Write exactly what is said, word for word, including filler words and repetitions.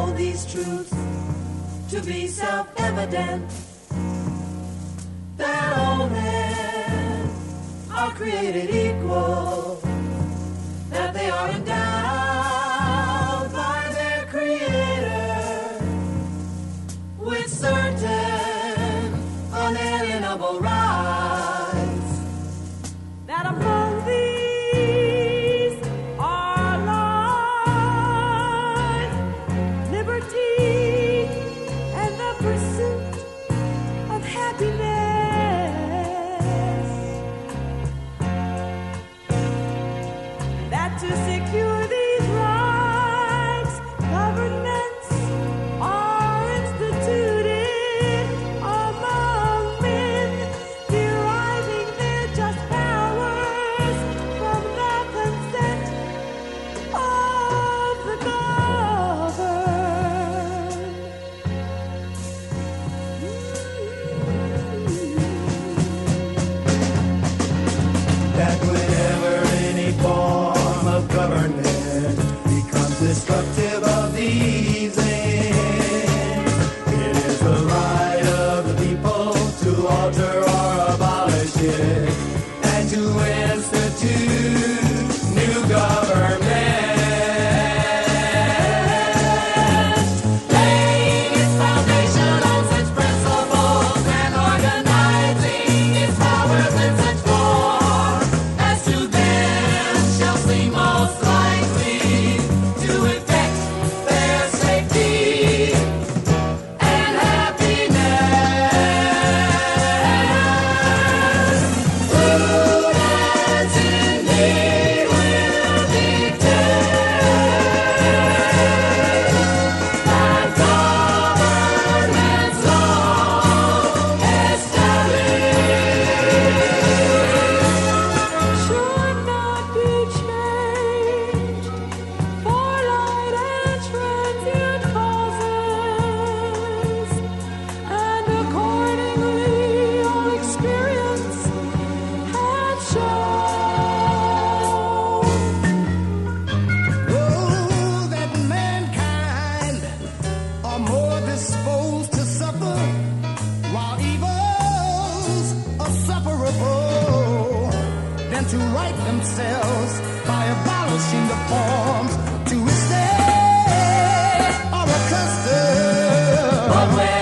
know these truths to be self-evident, that all men are created equal, that they are endowed by their Creator with certain unalienable rights, that among these are life, liberty, and the pursuit of happiness. That to secure these rights, governments are instituted among men, deriving their just powers from the consent of the governed. That whenever any form of government becomes destructive of these ends, it is the right of the people to alter or abolish it and to institute new government. Laying its foundation on such principles and organizing its powers in such form as to them shall seem most likely to effect their safety and happiness. Prudence indeed will dictate that governments long established should not be changed for light and transient causes, and accordingly all experience has shown. Oh, that mankind are more disposed to suffer while evils are sufferable than to right themselves by abolishing the forms to which they are accustomed. But when